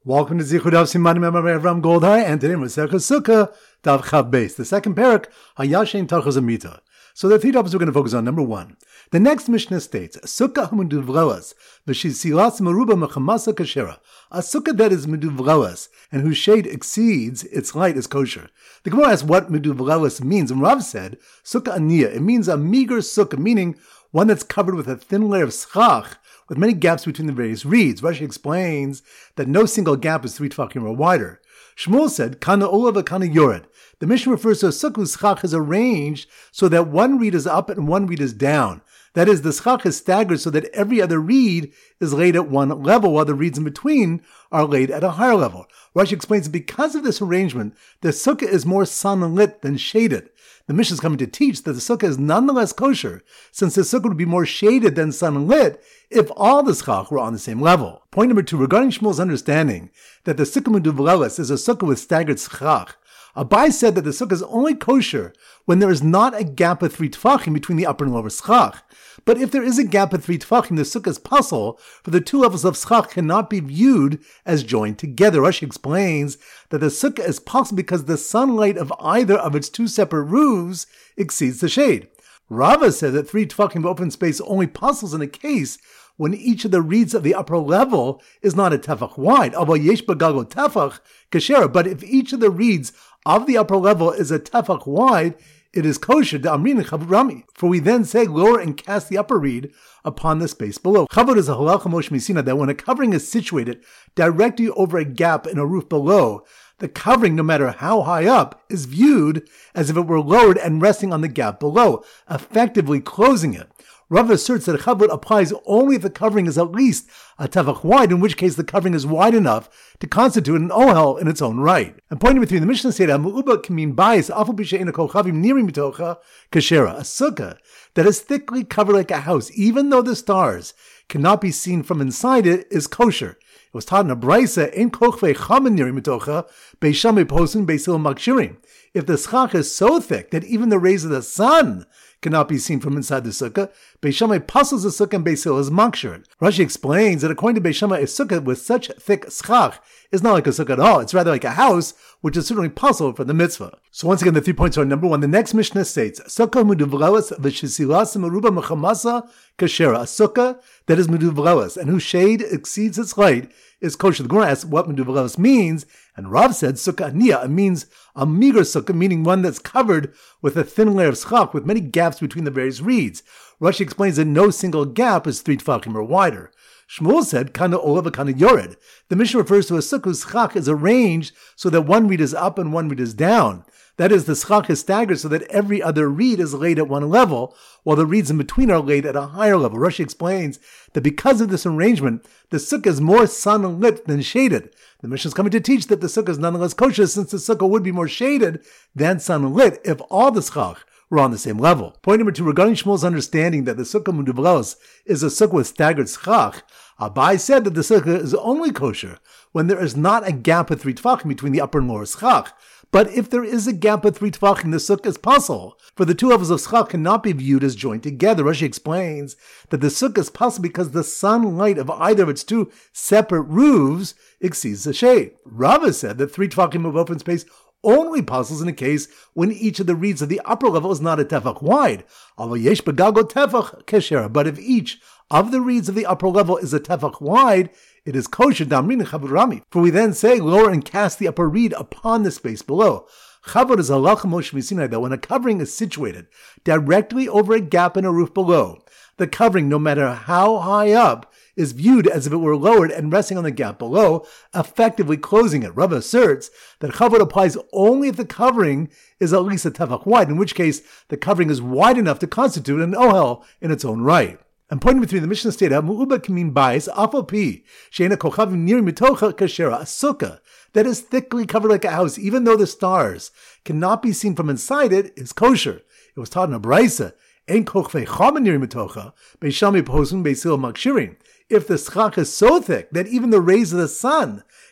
Welcome to Zichud Daf Simanim Avram Goldhar, and today Masechah Sukkah Daf Chav Beis, the second parak Hayashin Tachas Amita. So the three topics we're going to focus on. Number one, the next Mishnah states Sukkah Hamuduvrelas v'shisilas meruba mechamasa kashera. A sukkah that is meduvrelas and whose shade exceeds its light is kosher. The Gemara asks what meduvrelas means, and Rav said Sukkah Aniyah. It means a meager sukkah, meaning one that's covered with a thin layer of schach, with many gaps between the various reeds. Rashi explains that no single gap is 3 tefachim or wider. Shmuel said, Kana olav kana yored. The Mishnah refers to a sukkah whose schach is arranged so that one reed is up and one reed is down. That is, the schach is staggered so that every other reed is laid at one level, while the reeds in between are laid at a higher level. Rashi explains that because of this arrangement, the sukkah is more sunlit than shaded. The Mishnah is coming to teach that the sukkah is nonetheless kosher, since the sukkah would be more shaded than sunlit if all the schach were on the same level. Point number 2, regarding Shmuel's understanding that the sukkah meduvrelas is a sukkah with staggered schach, Abai said that the sukkah is only kosher when there is not a gap of 3 tefachim between the upper and lower schach. But if there is a gap of 3 tefachim, the sukkah is puzzle, for the two levels of schach cannot be viewed as joined together. Rashi explains that the sukkah is possible because the sunlight of either of its two separate roofs exceeds the shade. Rava said that 3 tefachim of open space only puzzles in a case when each of the reeds of the upper level is not a tefach wide, although yesh b'gago tefach kashera. But if each of the reeds of the upper level is a tefach wide, it is kosher to amrin chavrami. For we then say, lower and cast the upper reed upon the space below. Chavod is a halacha Moshe Misina that when a covering is situated directly over a gap in a roof below, the covering, no matter how high up, is viewed as if it were lowered and resting on the gap below, effectively closing it. Rav asserts that chavod applies only if the covering is at least a tefach wide, in which case the covering is wide enough to constitute an ohel in its own right. And point number 3, the Mishnah said, "Mu'uba can mean bias afal b'she'ena kol chavim nirim mitocha kashera." A sukkah that is thickly covered like a house, even though the stars cannot be seen from inside it, is kosher. It was taught in a brisa, "Ein kochvei chamin nirim mitocha beishamei posun beisil makshirim." If the schach is so thick that even the rays of the sun cannot be seen from inside the sukkah, Beis Shammai passes the sukkah and Beis Hillel is makshir. Rashi explains that according to Beis Shammai, a sukkah with such thick schach is not like a sukkah at all. It's rather like a house, which is certainly possible for the mitzvah. So once again, the 3 points are: number 1, the next Mishnah states, Sukkah meduvrelas v'shesilas meruba mechamasa kashera. A sukkah that is meduvrelas and whose shade exceeds its height is kosher. The Gemara asks what meduvrelas means, and Rav said Sukkah Aniyah. It means a meager sukkah, meaning one that's covered with a thin layer of schach with many gaps between the various reeds. Rashi explains that no single gap is 3 tefachim or wider. Shmuel said, Kana olav kana yored. The Mishnah refers to a sukkah whose schach is arranged so that one reed is up and one reed is down. That is, the schach is staggered so that every other reed is laid at one level, while the reeds in between are laid at a higher level. Rashi explains that because of this arrangement, the sukkah is more sunlit than shaded. The Mishnah is coming to teach that the sukkah is nonetheless kosher, since the sukkah would be more shaded than sunlit if all the schach were on the same level. Point number 2, regarding Shmuel's understanding that the sukkah meduvrelas is a sukkah with staggered schach, Abai said that the sukkah is only kosher when there is not a gap of 3 tefachim between the upper and lower schach. But if there is a gap of 3 tefachim, the sukkah is possible, for the two levels of schach cannot be viewed as joined together. Rashi explains that the sukkah is possible because the sunlight of either of its two separate roofs exceeds the shade. Rava said that 3 tefachim of open space only puzzles in a case when each of the reeds of the upper level is not a tefach wide, although yesh b'gago tefach keshera. But if each of the reeds of the upper level is a tefach wide, it is kosher damrin chavrami. For we then say, lower and cast the upper reed upon the space below. Chavod is halacha Moshe Misina that when a covering is situated directly over a gap in a roof below, the covering, no matter how high up, is viewed as if it were lowered and resting on the gap below, effectively closing it. Rava asserts that chavod applies only if the covering is at least a tefach wide, in which case the covering is wide enough to constitute an ohel in its own right. And point number 3, the Mishnah stated, Mu'uba can mean bias, afal pi, she'ena kochavim nirim mitocha kashera, a sukkah that is thickly covered like a house, even though the stars cannot be seen from inside it, is kosher. It was taught in a brisa, Ein kochvei chamin nirim mitocha, beishamei posun beisil makshirin. If the schach is so thick that even the rays of the sun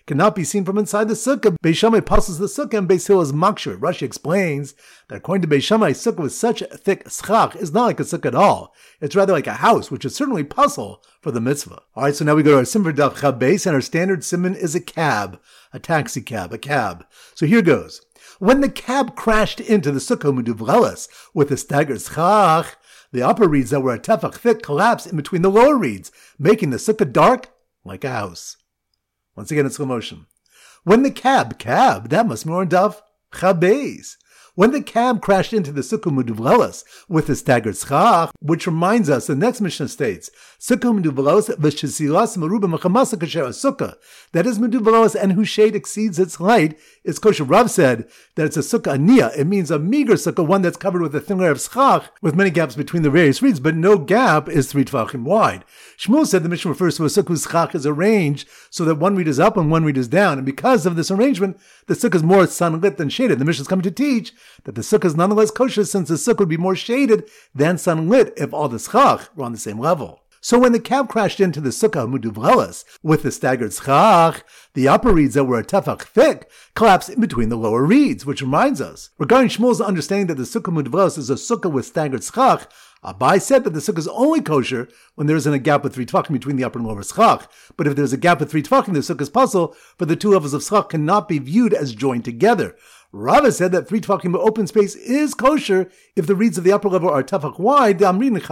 cannot be seen from inside the sukkah. Beis Shammai passes the sukkah and Beis Hillel is makshir. Rashi explains that according to Beis Shammai, sukkah with such thick schach is not like a sukkah at all. It's rather like a house, which is certainly puzzle for the mitzvah. All right, so now we go to our simon daf chaf beis, and our standard simon is a cab, a taxi cab, a cab. So here goes. When the cab crashed into the sukkah meduvlelas with a staggered schach, the upper reeds that were a tefach thick collapsed in between the lower reeds, making the sukkah dark like a house. Once again in slow motion. When the cab, that must be more daf chaf beis. When the cab crashed into the sukkah meduvlelas with a staggered schach, which reminds us, the next Mishnah states, sukkah meduvlelas v'shesilas meruba mechamasa kasher sukkah. That is meduvlelas and whose shade exceeds its height is kosher. Rav said that it's a sukkah aniyah. It means a meager sukkah, one that's covered with a thin layer of schach with many gaps between the various reeds, but no gap is 3 tvachim wide. Shmuel said the Mishnah refers to a sukkah whose schach is arranged so that one reed is up and one reed is down, and because of this arrangement, the sukkah is more sunlit than shaded. The Mishnah is coming to teach that the sukkah is nonetheless kosher since the sukkah would be more shaded than sunlit if all the schach were on the same level. So when the cab crashed into the sukkah meduvlelas with the staggered schach, the upper reeds that were a tefach thick collapsed in between the lower reeds, which reminds us, regarding Shmuel's understanding that the sukkah meduvlelas is a sukkah with staggered schach, Abai said that the sukkah is only kosher when there isn't a gap of 3 tvachim between the upper and lower schach. But if there's a gap of 3 tvachim, the sukkah is puzzle, but the two levels of schach cannot be viewed as joined together. Rava said that 3 tvachim of open space is kosher if the reeds of the upper level are tefach wide,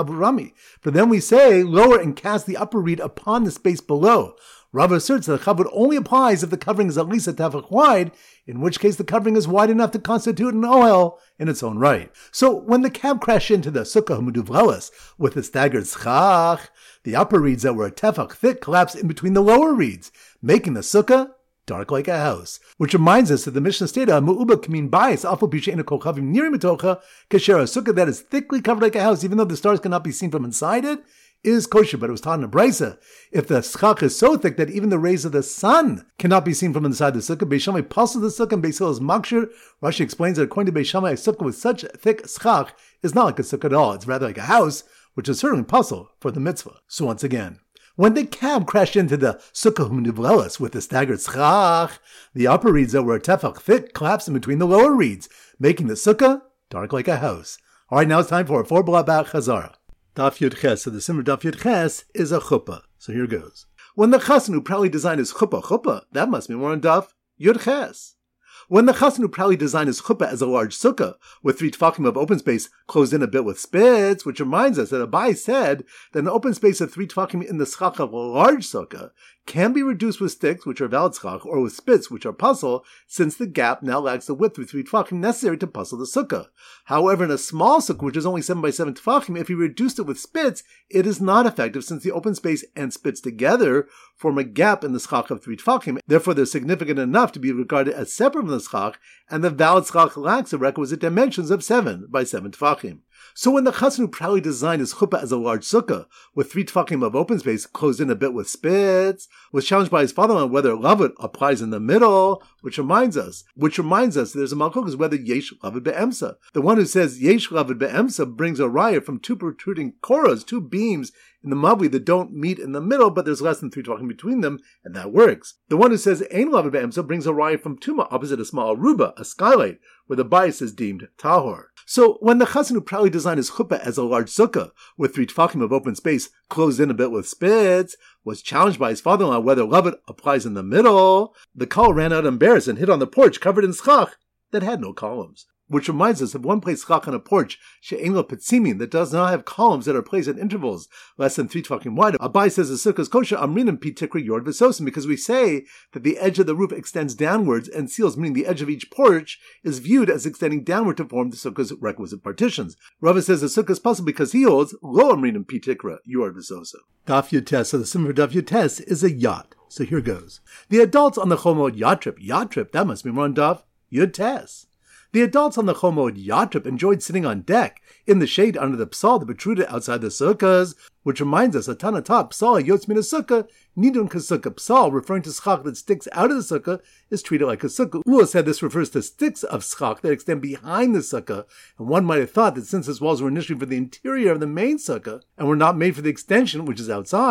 for then we say lower and cast the upper reed upon the space below. Rava asserts that the chavod only applies if the covering is at least a tefach wide, in which case the covering is wide enough to constitute an ohel in its own right. So when the cab crashed into the sukkah meduvlelas with a staggered schach, the upper reeds that were a tefach thick collapsed in between the lower reeds, making the sukkah dark like a house. Which reminds us that the Mishnah stated, Mu'uba kamin bayis afal pi she'ena kol chavim nirim mitocha kasher, a sukkah that is thickly covered like a house, even though the stars cannot be seen from inside it, is kosher. But it was taught in a brisa, if the schach is so thick that even the rays of the sun cannot be seen from inside the sukkah, Beis Shammai passes the sukkah and Beis Hillel is makshir. Rashi explains that according to Beis Shammai, a sukkah with such thick schach is not like a sukkah at all. It's rather like a house, which is certainly puzzle for the mitzvah. So once again, when the cab crashed into the sukkah meduvlelas with the staggered schach, the upper reeds that were a tefach thick collapsed in between the lower reeds, making the sukkah dark like a house. All right, now it's time for a 4-blot chazara. Daf Yud Ches. So the simmer Daf Yud Ches is a chuppah. So here goes. When the chassan who proudly designed his chuppah, that must be more on Daf Yud Ches. When the chassan who proudly designed his chuppah as a large sukkah, with 3 tvachim of open space closed in a bit with spits, which reminds us that Abai said that an open space of 3 tvachim in the schach of a large sukkah can be reduced with sticks, which are valid schach, or with spits, which are puzzle, since the gap now lacks the width of 3 tvachim necessary to puzzle the sukkah. However, in a small sukkah, which is only 7 by 7 tvachim, if you reduced it with spits, it is not effective, since the open space and spits together form a gap in the schach of 3 tvachim. Therefore, they're significant enough to be regarded as separate from the schach, and the valid schach lacks the requisite dimensions of 7 by 7 tvachim. So when the chassan who proudly designed his chuppah as a large sukkah, with 3 tvachim of open space closed in a bit with spits, was challenged by his father-in-law whether lavud applies in the middle, which reminds us there's a malchokes whether yesh lavud be'emsa. The one who says yesh lavud be'emsa brings a raya from 2 protruding koras, 2 beams in the mavli that don't meet in the middle, but there's less than 3 tvachim between them, and that works. The one who says ein lavud be'emsa brings a raya from tuma opposite a small aruba, a skylight, where the bias is deemed tahor. So when the chassan who proudly designed his chuppah as a large sukkah, with 3 tvachim of open space closed in a bit with spits, was challenged by his father-in-law whether lavud applies in the middle, the kal ran out embarrassed and hid on the porch covered in schach that had no columns. Which reminds us, if one placed schach on a porch, she'ein lo petzimin, that does not have columns that are placed at intervals less than 3 tvachim wide, Abai says the sukkah is kosher, amrinim pi tikra yord v'sosim, because we say that the edge of the roof extends downwards, and seals, meaning the edge of each porch, is viewed as extending downward to form the sukkah's requisite partitions. Rava says the sukkah is possible because he holds lo amrinim pi tikra yord v'sosim. Daf Yud Tes. So the simmer Daf Yud Tes is a yacht. So here goes. The adults on the Chomod yacht trip, that must be more on Daf Yud Tes. The adults on the Chomod yacht trip enjoyed sitting on deck in the shade under the psal that protruded outside the sukkahs, which reminds us, a tanatah psal yotz min sukkah nidun kasukkah. Psal, referring to schach that sticks out of the sukkah, is treated like a sukkah. Ula said this refers to sticks of schach that extend behind the sukkah, and one might have thought that since its walls were initially for the interior of the main sukkah and were not made for the extension, which is outside,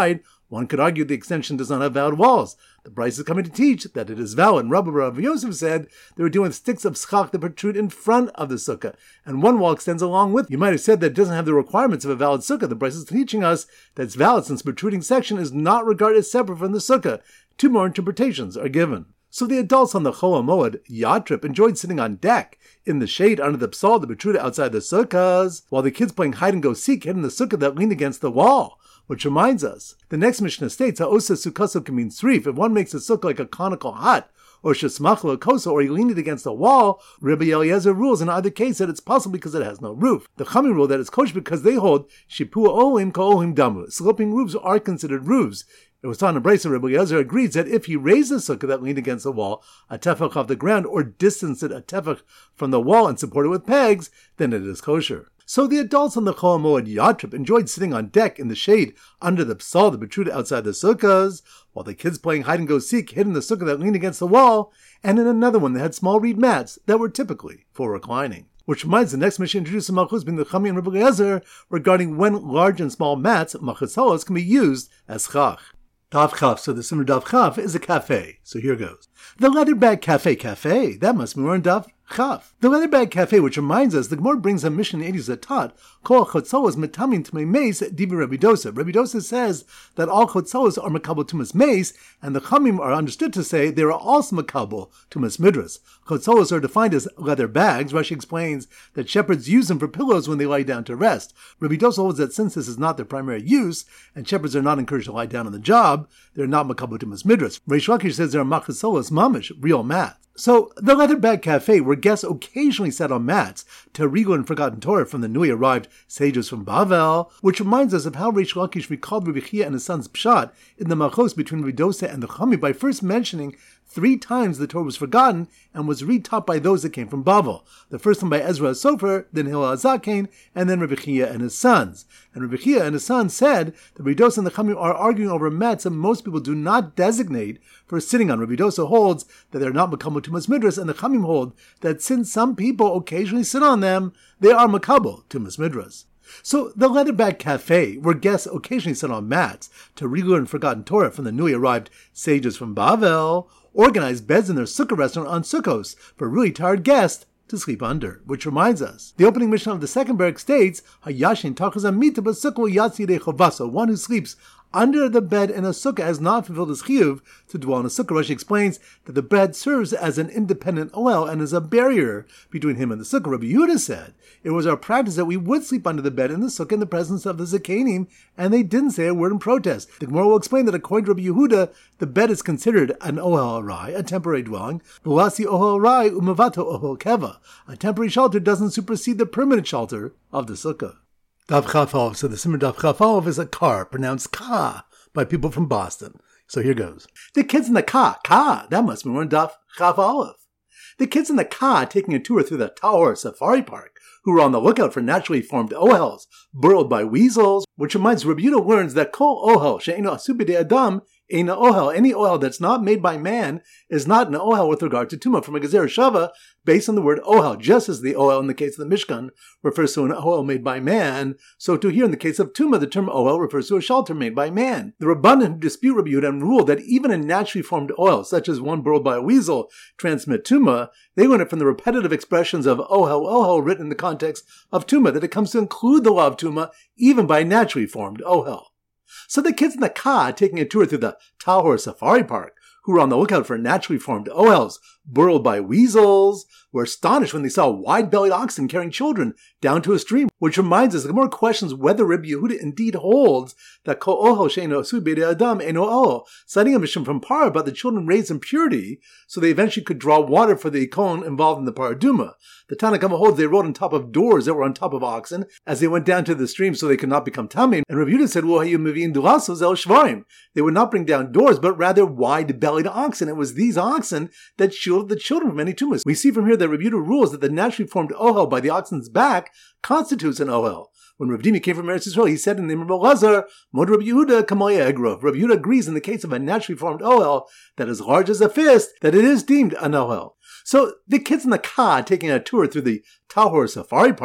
One could argue the extension does not have valid walls. The Bryce is coming to teach that it is valid. And Rabbi Rav Yosef said they were doing sticks of schach that protrude in front of the sukkah, and one wall extends along with it. You might have said that it doesn't have the requirements of a valid sukkah. The Bryce is teaching us that it's valid since the protruding section is not regarded as separate from the sukkah. Two more interpretations are given. So the adults on the Chol HaMoed yacht trip enjoyed sitting on deck in the shade under the psal that protruded outside the sukkahs, while the kids playing hide-and-go-seek hid in the sukkah that leaned against the wall. Which reminds us, the next Mishnah states, Ha'osa sukkaso can mean srif. If one makes a sukkah like a conical hut, or shesmachlo koso, or you lean it against a wall, Rabbi Eliezer rules in either case that it's possible because it has no roof. The Chachamim rule that it's kosher because they hold shipua olim ka'olim damu. Sloping roofs are considered roofs. It was taught in Brisa, Rabbi Eliezer agrees that if he raised the sukkah that leaned against the wall a tefach off the ground, or distanced it a tefach from the wall and supported it with pegs, then it is kosher. So the adults on the Chol HaMoed yacht trip enjoyed sitting on deck in the shade under the psal that protruded outside the sukkahs, while the kids playing hide-and-go-seek hid in the sukkah that leaned against the wall, and in another one that had small reed mats that were typically for reclining. Which reminds the next Mishnah introduced Malchus between the Chachamim and Rabbi Eliezer regarding when large and small mats, machasalas, can be used as chach. Daf Chaf, so the Simmer Daf Chaf is a cafe. So here goes. The Leather Bag Cafe, that must be more in Daf Chaf. The Leather Bag Cafe, which reminds us, the Gemara brings a Mishnah in 80s that taught, Kol Chotzolos Metamin Tmei Meis Divi Rabbi Dosa. Rabbi Dosa says that all Chotzolos are Makabel Tumas Meis, and the Chamim are understood to say they are also Makabel Tumas Midras. Chotzolos are defined as leather bags. Rashi explains that shepherds use them for pillows when they lie down to rest. Rabbi Dosa holds that since this is not their primary use, and shepherds are not encouraged to lie down on the job, they're not Makabel Tumas Midras. Reish Lakish says they're Machasolos Mamish, real mat. So, the Leather Bag Cafe, where guests occasionally sat on mats to regal and forgotten Torah from the newly arrived sages from Bavel, which reminds us of how Reish Lakish recalled Rabbi Chia and his son's pshat in the Malchos between Rabbi Dosa and the Chachamim by first mentioning 3 times the Torah was forgotten and was retaught by those that came from Bavel. The first time by Ezra HaSofer, then Hillel HaZaken, and then Rabbi Chia and his sons. And Rabbi Chia and his sons said that Rabbi Dosa and the Chachamim are arguing over mats that most people do not designate for sitting on. Rabbi Dosa holds that they're not makabel tumas midras, and the Chachamim hold that since some people occasionally sit on them, they are makabel tumas midras. So the Leather Bag Cafe, where guests occasionally sit on mats to relearn forgotten Torah from the newly arrived sages from Bavel, organized beds in their sukkah restaurant on Sukkos for really tired guests to sleep under. Which reminds us, the opening Mishnah of the second parak states, Hayashin tachas amita b'sukkah yatsi rechovasa, one who sleeps under the bed in a sukkah has not fulfilled his chiyuv to dwell in a sukkah. Rashi explains that the bed serves as an independent oel and is a barrier between him and the sukkah. Rabbi Yehuda said it was our practice that we would sleep under the bed in the sukkah in the presence of the Zakanim, and they didn't say a word in protest. The Gemara will explain that according to Rabbi Yehuda, the bed is considered an ohel arai, a temporary dwelling. V'lasi ohel arai umavato ohel keva. A temporary shelter doesn't supersede the permanent shelter of the sukkah. Daf Chaf Aleph. So the Simmer Daf Chaf Aleph is a car, pronounced ka by people from Boston. So here goes. The kids in the ka, that must be one Daf Chaf Aleph. The kids in the ka taking a tour through the Tahor Safari Park, who were on the lookout for naturally formed ohels, burrowed by weasels, which reminds Rabbi Yehuda learns that kol ohel she'eino asu b'dei adam eina ohel. Any ohel that's not made by man is not an ohel with regard to tumah, from a gezer shava, based on the word ohel. Just as the ohel in the case of the Mishkan refers to an ohel made by man, so too here in the case of tumah, the term ohel refers to a shelter made by man. The Rabbanan who dispute Rabbi Yehuda and rule that even a naturally formed ohel, such as one burrowed by a weasel, transmit tumah, they learn it from the repetitive expressions of ohel written in the context of tumah, that it comes to include the law of tumah even by naturally formed ohel. So the kids in the ka taking a tour through the Tahor Safari Park, who were on the lookout for naturally formed ohels burrowed by weasels, were astonished when they saw wide-bellied oxen carrying children down to a stream, which reminds us, the Gemara questions whether Rabbi Yehuda indeed holds that kol ohel she'eino asu b'dei adam eino ohel, citing a mission from Parah about the children raised in purity, so they eventually could draw water for the ikon involved in the paraduma. The Tanna Kama holds they rode on top of doors that were on top of oxen as they went down to the stream so they could not become tamei. And Rabbi Yehuda said, "Well, hayu mevi'in dulasos el shvarim." They would not bring down doors, but rather wide-bellied oxen. It was these oxen that shielded the children from any tumas. We see from here that Rabbi Yehuda rules that the naturally formed ohel by the oxen's back constitutes an ohel. When Rav Dimi came from Eretz Yisrael, he said in the name of Rabbi Lazar, Mod Rabbi Yehuda kamoya egrov. Rabbi Yehuda agrees in the case of a naturally formed ohel that is large as a fist, that it is deemed an ohel. So the kids in the ka taking a tour through the Tahor Safari Park,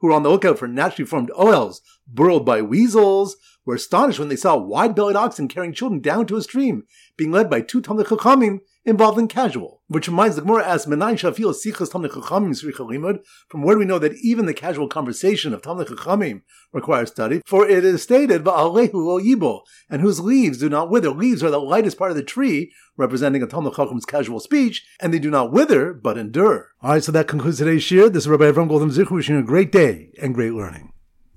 who were on the lookout for naturally formed ohels burrowed by weasels, were astonished when they saw wide-bellied oxen carrying children down to a stream, being led by 2 Talmidei Chachamim involved in casual. Which reminds the Gemara asks, Menayin shafil sichas Talmidei Chachamim tzricha limud? From where do we know that even the casual conversation of Talmidei Chachamim requires study? For it is stated, Va'alehu lo yibo, and whose leaves do not wither. Leaves are the lightest part of the tree, representing a Talmidei Chacham's casual speech, and they do not wither, but endure. Alright, so that concludes today's shir. This is Rabbi Avram Goldham Zichu wishing you a great day and great learning.